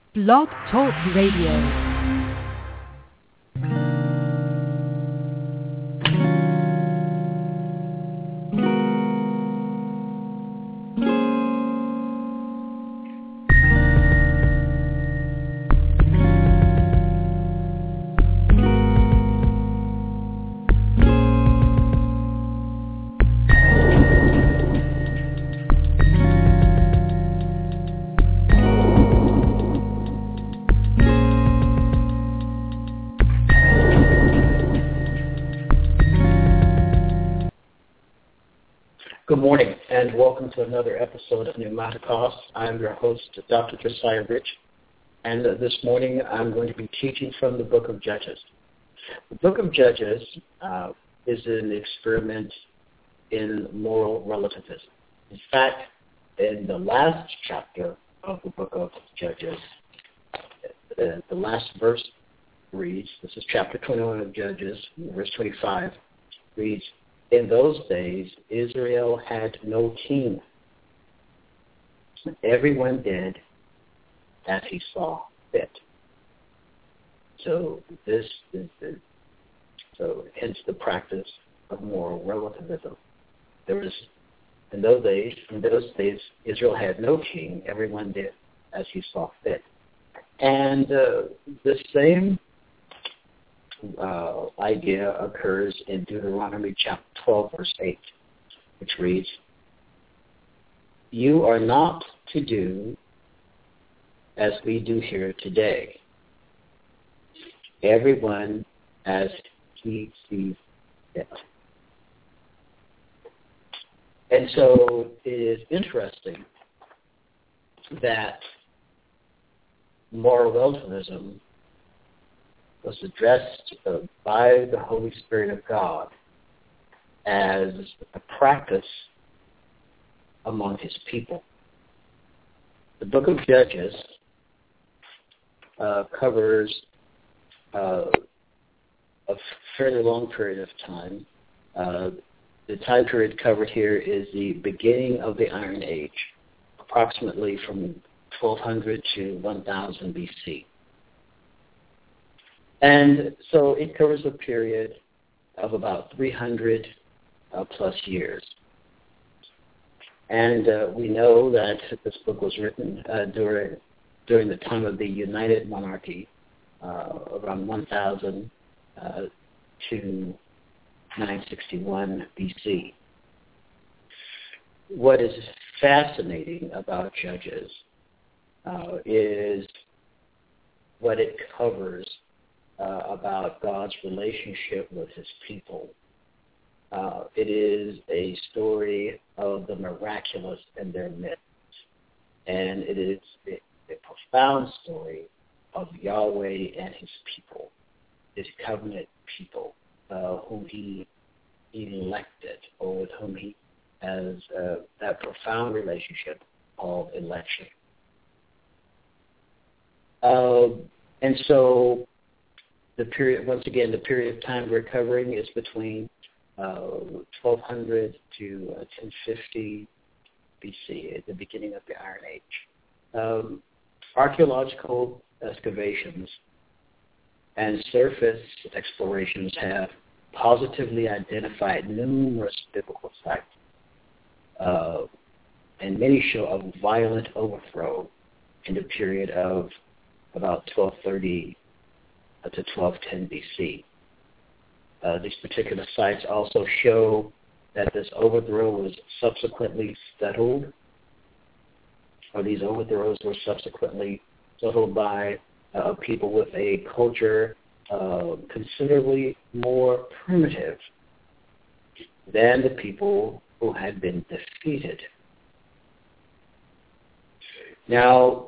Blog Talk Radio. Good morning, and welcome to another episode of Pneumaticos. I'm your host, Dr. Josiah Rich, and this morning I'm going to be teaching from the Book of Judges. The Book of Judges is an experiment in moral relativism. In fact, in the last chapter of the Book of Judges, the last verse reads, this is chapter 21 of Judges, verse 25, reads, "In those days, Israel had no king. Everyone did as he saw fit." So hence the practice of moral relativism. In those days, Israel had no king. Everyone did as he saw fit. And the same idea occurs in Deuteronomy chapter 12, verse 8, which reads, "You are not to do as we do here today, everyone as he sees fit." And so it is interesting that moral relativism was addressed by the Holy Spirit of God as a practice among his people. The Book of Judges covers a fairly long period of time. The time period covered here is the beginning of the Iron Age, approximately from 1200 to 1000 BC. And so it covers a period of about 300 plus years. And we know that this book was written during the time of the United Monarchy, around 1000 to 961 BC. What is fascinating about Judges is what it covers about God's relationship with his people. It is a story of the miraculous in their midst. And it is a profound story of Yahweh and his people, his covenant people, whom he elected, or with whom he has that profound relationship called election. And so the period of time we're covering is between 1200 to 1050 BC, at the beginning of the Iron Age. Archaeological excavations and surface explorations have positively identified numerous biblical sites, and many show a violent overthrow in the period of about 1230 to 1210 BC. These particular sites also show that this overthrow was subsequently settled, or these overthrows were subsequently settled by people with a culture considerably more primitive than the people who had been defeated. Now,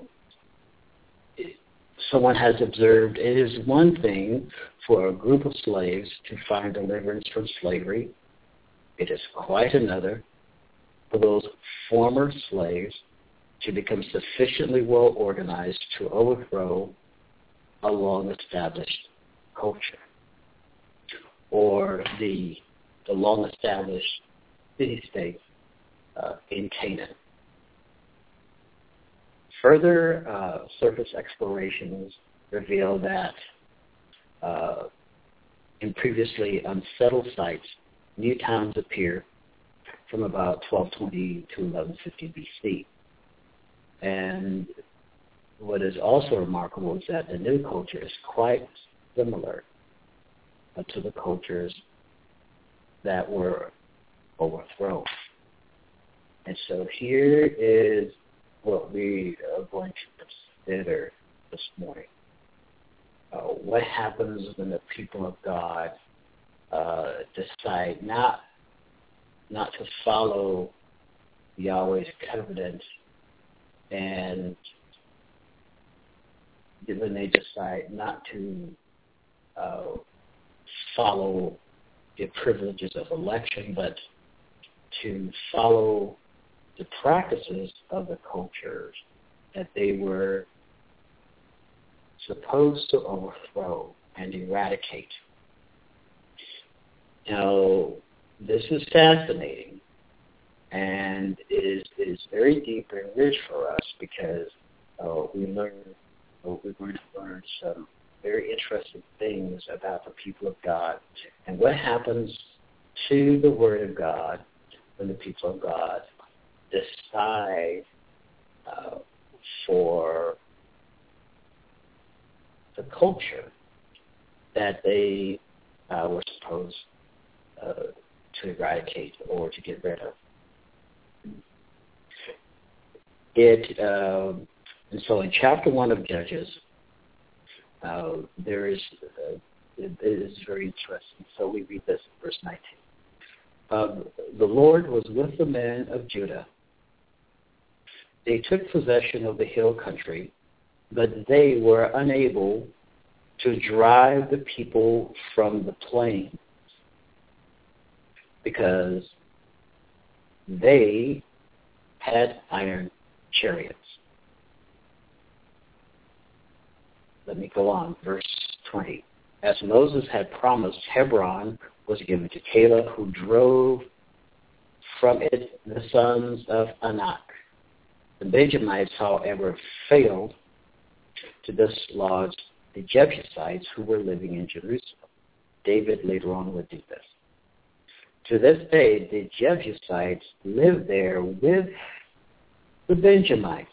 someone has observed it is one thing for a group of slaves to find deliverance from slavery. It is quite another for those former slaves to become sufficiently well organized to overthrow a long-established culture, or the long-established city-state in Canaan. Further surface explorations reveal that in previously unsettled sites, new towns appear from about 1220 to 1150 BC. And what is also remarkable is that the new culture is quite similar to the cultures that were overthrown. And so here is what we are going to consider this morning. What happens when the people of God decide not to follow Yahweh's covenant, and when they decide not to follow the privileges of election, but to follow the practices of the cultures that they were supposed to overthrow and eradicate. Now, this is fascinating, and it is very deep and rich for us because we're going to learn some very interesting things about the people of God and what happens to the Word of God when the people of God decide for the culture that they were supposed to eradicate or to get rid of. And so in chapter 1 of Judges, it is very interesting. So we read this in verse 19. The Lord was with the men of Judah. They took possession of the hill country, but they were unable to drive the people from the plain because they had iron chariots. Let me go on, verse 20. As Moses had promised, Hebron was given to Caleb, who drove from it the sons of Anak. The Benjamites, however, failed to dislodge the Jebusites who were living in Jerusalem. David later on would do this. To this day, the Jebusites live there with the Benjamites.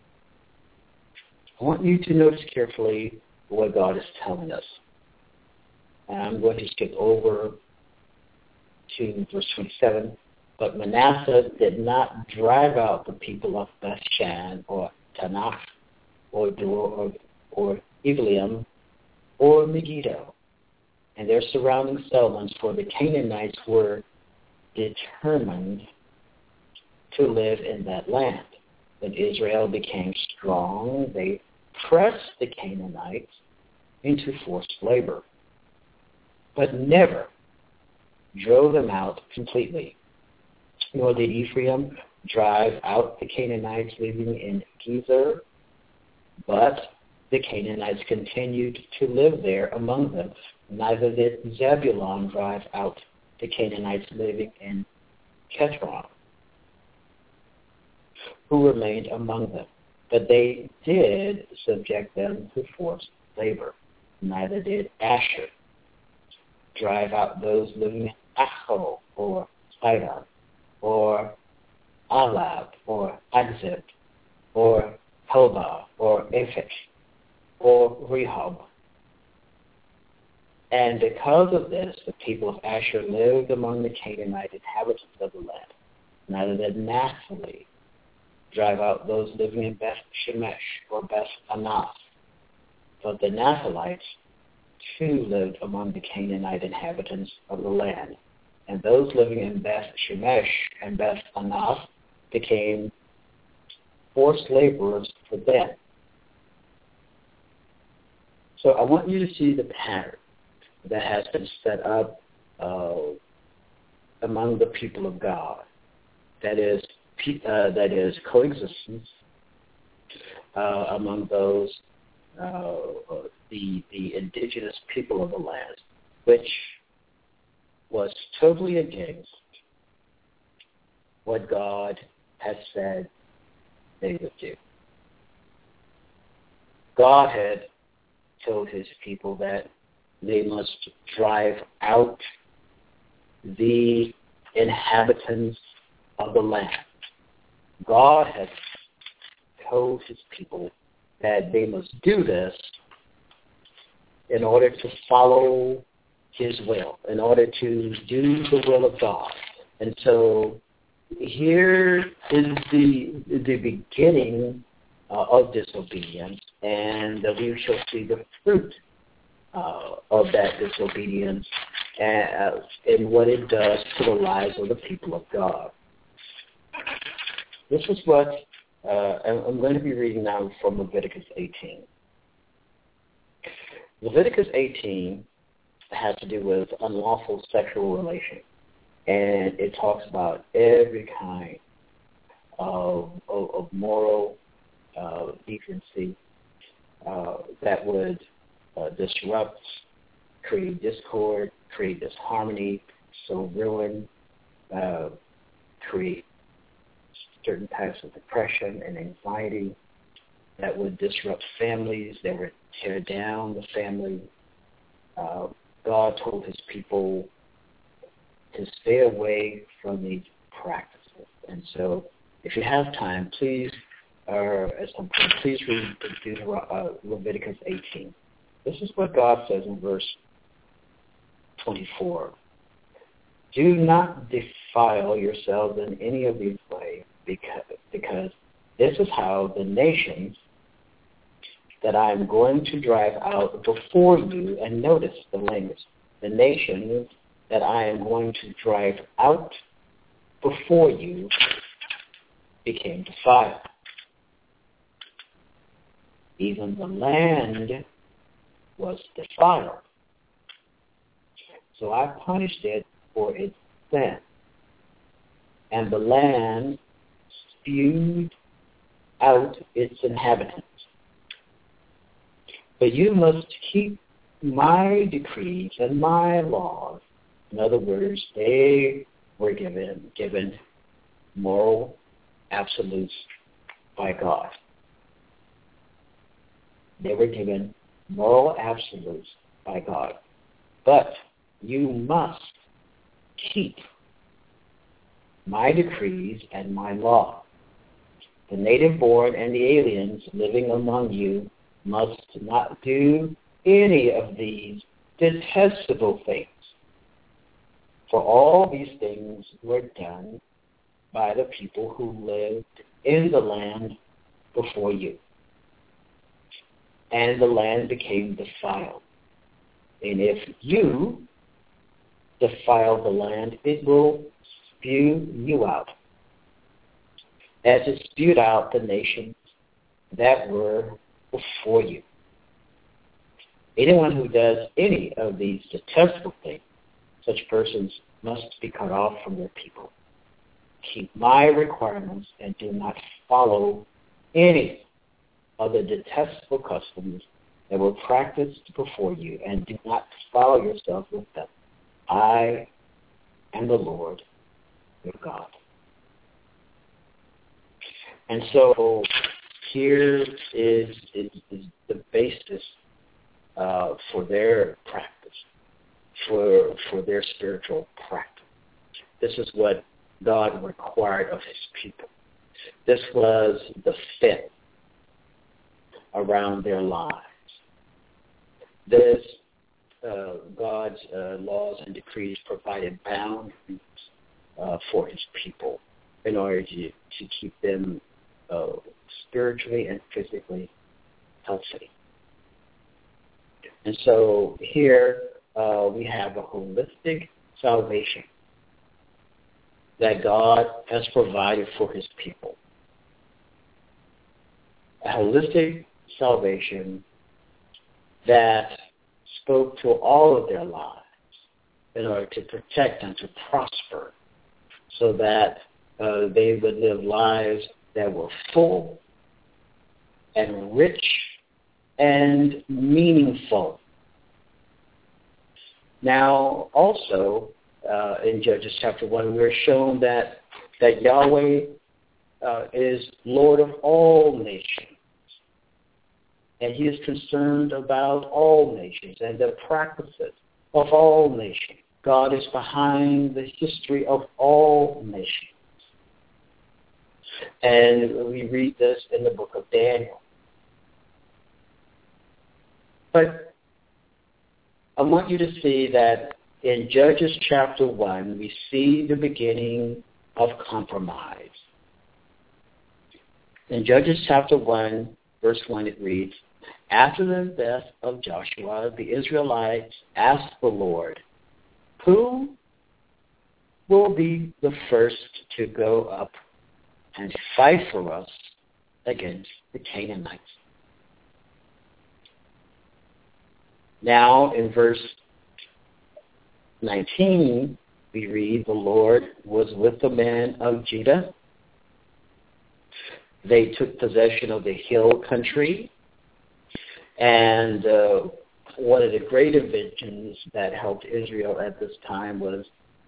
I want you to notice carefully what God is telling us. And I'm going to skip over to verse 27. But Manasseh did not drive out the people of Bethshan or Tanakh or Dor or Eglium or Megiddo and their surrounding settlements, for the Canaanites were determined to live in that land. When Israel became strong, they pressed the Canaanites into forced labor, but never drove them out completely. Nor did Ephraim drive out the Canaanites living in Gezer, but the Canaanites continued to live there among them. Neither did Zebulun drive out the Canaanites living in Ketron, who remained among them. But they did subject them to forced labor. Neither did Asher drive out those living in Acho or Sidon, or Alab, or Agzib, or Helba, or Aphek, or Rehob. And because of this, the people of Asher lived among the Canaanite inhabitants of the land. Neither did Naphtali drive out those living in Beth Shemesh or Beth Anath, but the Naphtalites too lived among the Canaanite inhabitants of the land. And those living in Beth Shemesh and Beth Anath became forced laborers for them. So I want you to see the pattern that has been set up among the people of God. That is coexistence among those the indigenous people of the land, which was totally against what God had said they would do. God had told his people that they must drive out the inhabitants of the land. God had told his people that they must do this in order to follow his will, in order to do the will of God. And so here is the beginning of disobedience, and we shall see the fruit of that disobedience and what it does to the lives of the people of God. This is what I'm going to be reading now from Leviticus 18. Leviticus 18 has to do with unlawful sexual relations, and it talks about every kind of moral decency that would disrupt, create discord, create disharmony, sow ruin, create certain types of depression and anxiety that would disrupt families, that would tear down the family. God told his people to stay away from these practices. And so if you have time, please, at some point, please read Leviticus 18. This is what God says in verse 24. Do not defile yourselves in any of these ways, because this is how the nations that I am going to drive out before you, and notice the language, the nations that I am going to drive out before you became defiled. Even the land was defiled. So I punished it for its sin. And the land spewed out its inhabitants. But you must keep my decrees and my laws. In other words, they were given moral absolutes by God. They were given moral absolutes by God. But you must keep my decrees and my law. The native born and the aliens living among you must not do any of these detestable things. For all these things were done by the people who lived in the land before you. And the land became defiled. And if you defile the land, it will spew you out, as it spewed out the nations that were before you. Anyone who does any of these detestable things, such persons must be cut off from their people. Keep my requirements and do not follow any of the detestable customs that were practiced before you, and do not defile yourself with them. I am the Lord your God. And so here is the basis for their practice, for their spiritual practice. This is what God required of his people. This was the fit around their lives. This, God's laws and decrees provided boundaries for his people in order to keep them spiritually and physically healthy. And so here we have a holistic salvation that God has provided for his people. A holistic salvation that spoke to all of their lives in order to protect and to prosper, so that they would live lives that were full and rich and meaningful. Now, also, in Judges chapter 1, we're shown that Yahweh is Lord of all nations. and he is concerned about all nations and the practices of all nations. God is behind the history of all nations. And we read this in the book of Daniel. But I want you to see that in Judges chapter 1, we see the beginning of compromise. In Judges chapter 1, verse 1, it reads, "After the death of Joshua, the Israelites asked the Lord, 'Who will be the first to go up and fight for us against the Canaanites?'" Now, in verse 19, we read, "The Lord was with the men of Judah. They took possession of the hill country." And one of the great inventions that helped Israel at this time was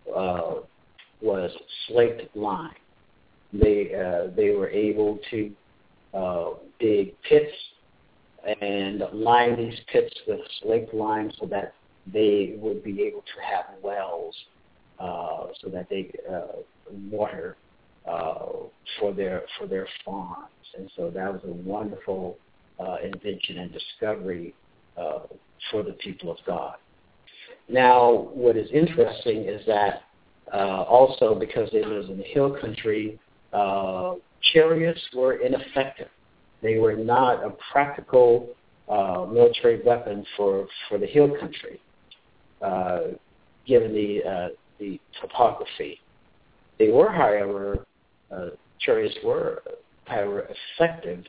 slaked lime. They were able to dig pits and line these pits with slaked lime so that they would be able to have wells so that they water for their farms. And so that was a wonderful invention and discovery for the people of God. Now, what is interesting is that also because it was in the hill country, chariots were ineffective. They were not a practical military weapon for the hill country, given the topography. They were, however, chariots were, however, effective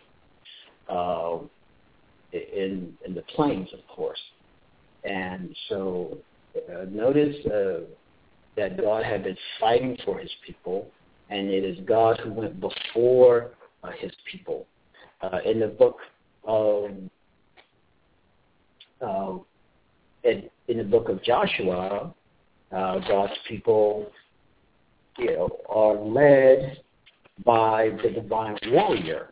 in the plains, of course. And so notice that God had been fighting for his people, and it is God who went before his people. In the book of Joshua, God's people, are led by the divine warrior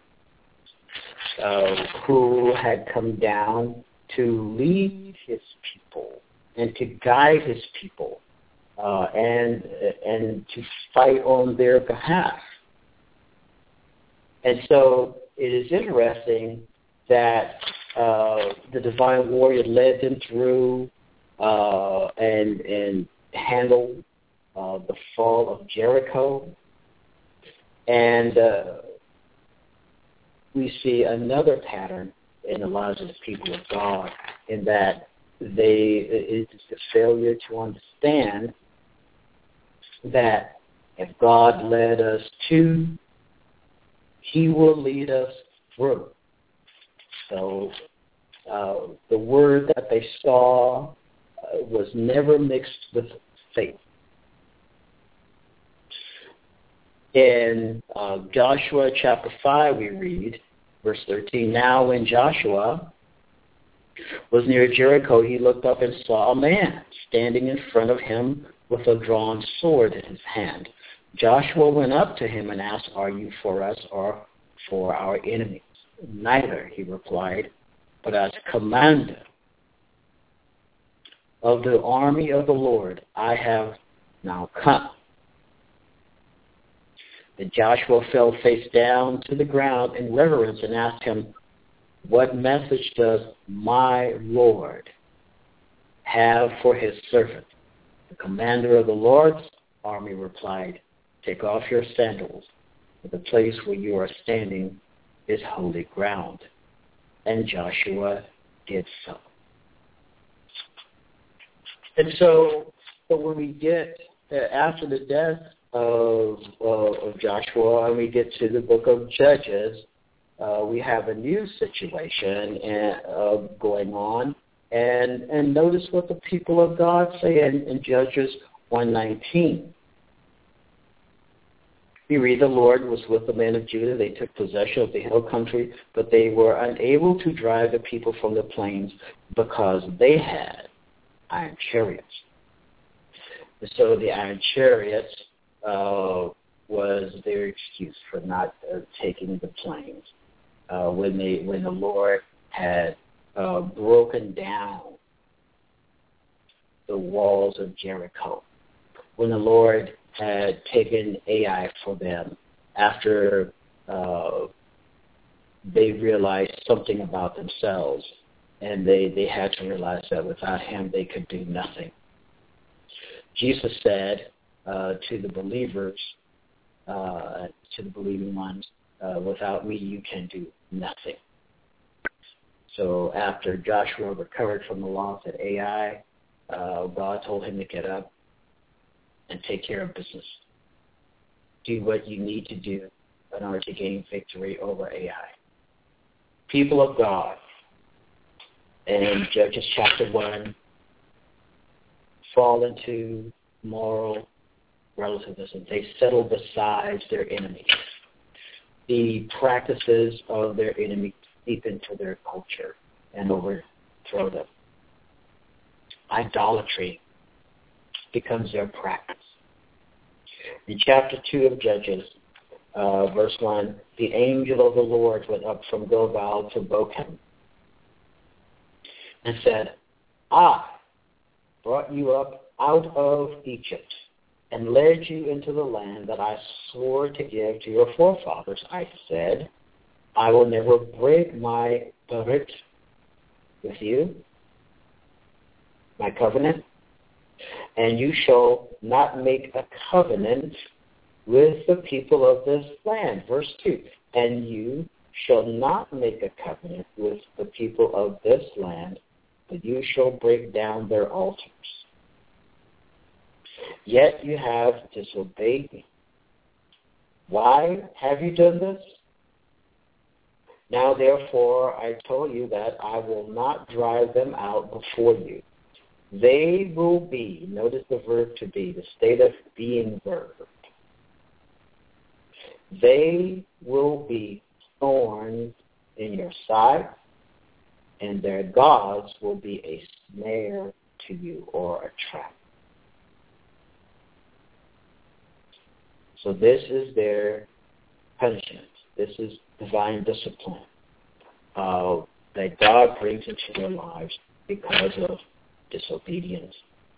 who had come down to lead his people and to guide his people and to fight on their behalf. And so it is interesting that the divine warrior led them through and handled the fall of Jericho. And we see another pattern in the lives of the people of God in that it is the failure to understand that if God led us to, he will lead us through. So the word that they saw was never mixed with faith. In Joshua chapter 5, we read, verse 13, "Now when Joshua was near Jericho, he looked up and saw a man standing in front of him with a drawn sword in his hand. Joshua went up to him and asked, 'Are you for us or for our enemies?' 'Neither,' he replied, 'but as commander of the army of the Lord, I have now come.' Then Joshua fell face down to the ground in reverence and asked him, 'What message does my Lord have for his servant?' The commander of the Lord's army replied, 'Take off your sandals, for the place where you are standing is holy ground.' And Joshua did so." And so when we get after the death of Joshua and we get to the book of Judges, we have a new situation going on. And notice what the people of God say in Judges 1:19. We read, "The Lord was with the men of Judah. They took possession of the hill country, but they were unable to drive the people from the plains because they had iron chariots." So the iron chariots was their excuse for not taking the plains. When the Lord had broken down the walls of Jericho, when the Lord had taken Ai for them after they realized something about themselves, and they had to realize that without him they could do nothing. Jesus said to the believers, to the believing ones, without me you can do nothing. So after Joshua recovered from the loss at Ai, God told him to get up and take care of business. Do what you need to do in order to gain victory over Ai. People of God, in Judges chapter 1, fall into moral relativism. They settle beside their enemies. The practices of their enemies seep into their culture and overthrow them. Idolatry becomes their practice. In chapter 2 of Judges, verse 1, the angel of the Lord went up from Gilgal to Bochim and said, I brought you up out of Egypt and led you into the land that I swore to give to your forefathers. I said, I will never break my beret with you, my covenant, and you shall not make a covenant with the people of this land. Verse 2, and you shall not make a covenant with the people of this land, but you shall break down their altars. Yet you have disobeyed me. Why have you done this? Now therefore I told you that I will not drive them out before you. They will be, notice the verb to be, the state of being verb. They will be thorns in your side, and their gods will be a snare to you, or a trap. So this is their punishment. This is divine discipline that God brings into their lives because of disobedience.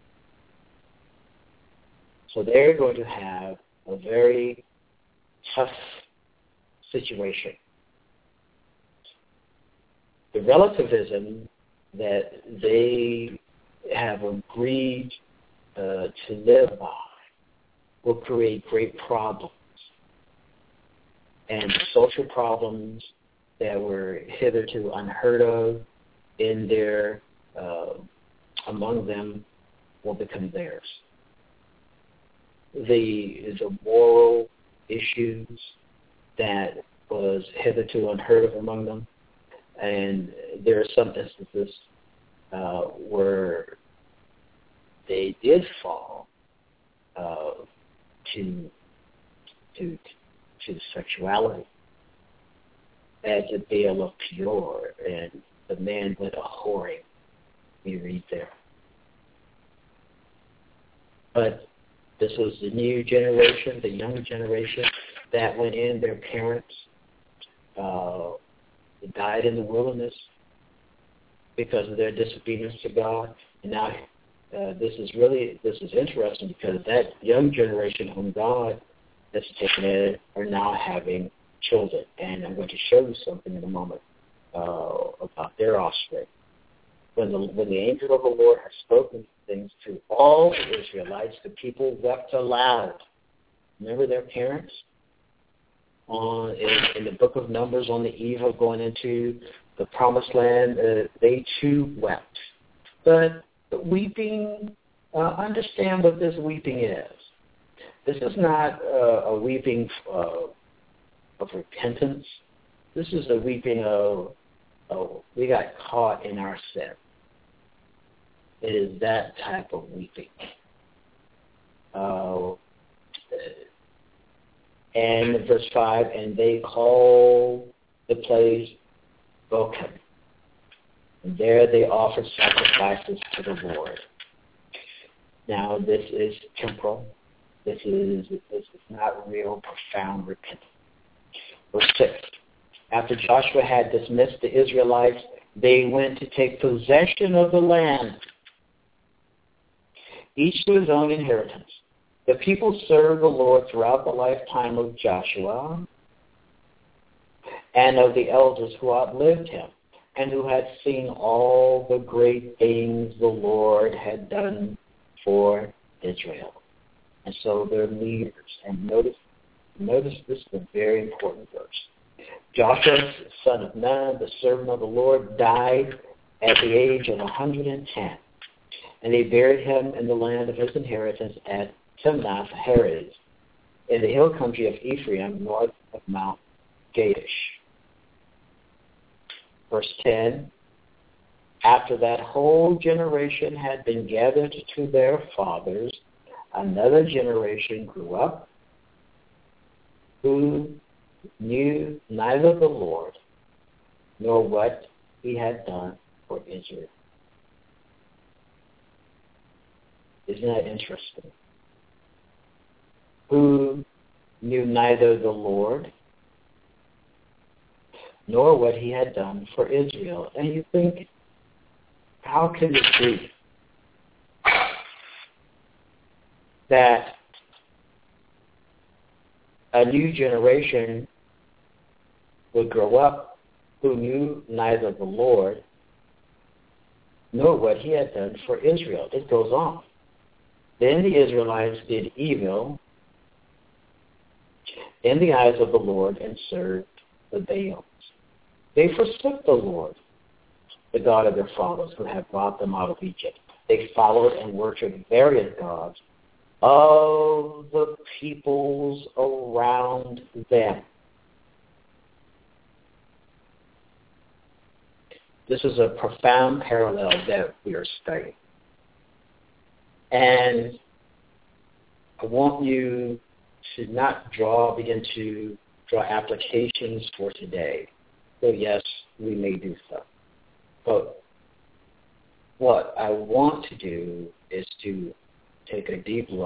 So they're going to have a very tough situation. The relativism that they have agreed to live by will create great problems. And social problems that were hitherto unheard of in their among them will become theirs. The moral issues that was hitherto unheard of among them, and there are some instances where they did fall to sexuality, as the Baal of Peor, and the man went a whoring. We read there. But this was the new generation, the younger generation that went in. Their parents died in the wilderness because of their disobedience to God. And now this is interesting, because that young generation whom God has taken in are now having children. And I'm going to show you something in a moment about their offspring. When the angel of the Lord had spoken things to all the Israelites, the people wept aloud. Remember their parents? In the book of Numbers, on the eve of going into the promised land, they too wept. But weeping, understand what this weeping is. This is not a weeping of repentance. This is a weeping of, we got caught in our sin. It is that type of weeping. And verse 5, and they call the place Bochim. And there they offered sacrifices to the Lord. Now this is temporal. This is not real, profound repentance. Verse 6, after Joshua had dismissed the Israelites They went to take possession of the land, each to his own inheritance. The people served the Lord throughout the lifetime of Joshua and of the elders who outlived him, and who had seen all the great things the Lord had done for Israel. And so they're leaders. And notice this is a very important verse. Joshua, son of Nun, the servant of the Lord, died at the age of 110. And they buried him in the land of his inheritance at Timnath Heres, in the hill country of Ephraim, north of Mount Gadish. Verse 10, after that whole generation had been gathered to their fathers, another generation grew up who knew neither the Lord nor what he had done for Israel. Isn't that interesting? Who knew neither the Lord nor what he had done for Israel. And you think, how can it be that a new generation would grow up who knew neither the Lord nor what he had done for Israel? It goes on. Then the Israelites did evil in the eyes of the Lord and served the Baals. They forsook the Lord, the God of their fathers, who had brought them out of Egypt. They followed and worshipped various gods of the peoples around them. This is a profound parallel that we are studying. And I want you to not begin to draw applications for today. So yes, we may do so. But what I want to do is to take a deep look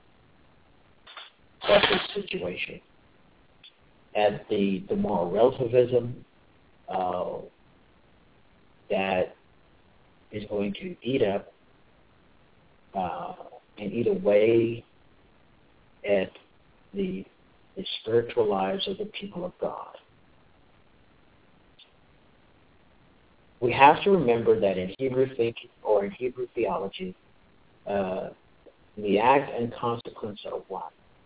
at this situation, at the moral relativism that is going to eat up and eat away at the spiritual lives of the people of God. We have to remember that in Hebrew thinking or in Hebrew theology, the act and consequence are one.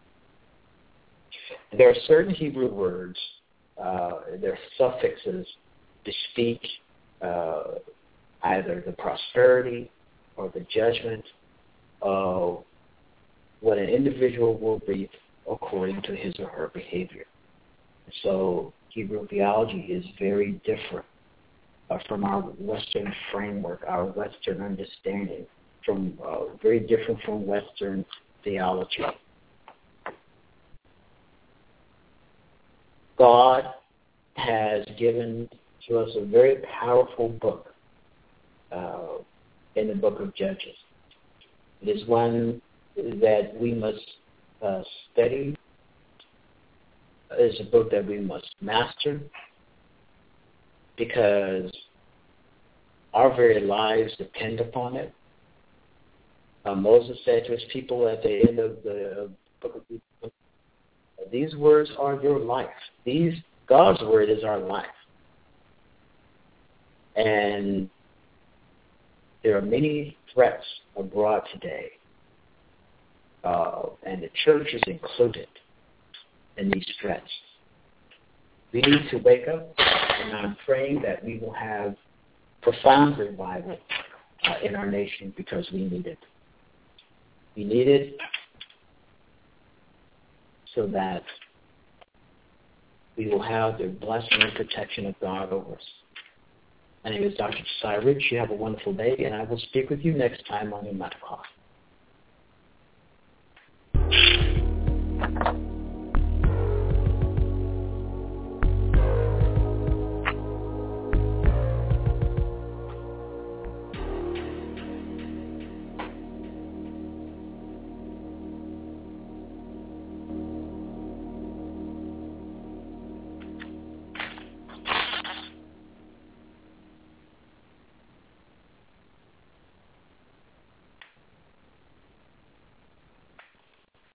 There are certain Hebrew words, their suffixes, to speak either the prosperity or the judgment of what an individual will reap according to his or her behavior. So Hebrew theology is very different from our Western framework, our Western understanding, very different from Western theology. God has given to us a very powerful book in the book of Judges. It is one that we must study. It is a book that we must master, because our very lives depend upon it. Moses said to his people at the end of the book of Deuteronomy, these words are your life. God's word is our life. And there are many threats abroad today, and the church is included in these threats. We need to wake up, and I'm praying that we will have profound revival in our nation, because we need it. We need it so that we will have the blessing and protection of God over us. My name is Dr. Josiah Rich. You have a wonderful day, and I will speak with you next time on your Matter Cost.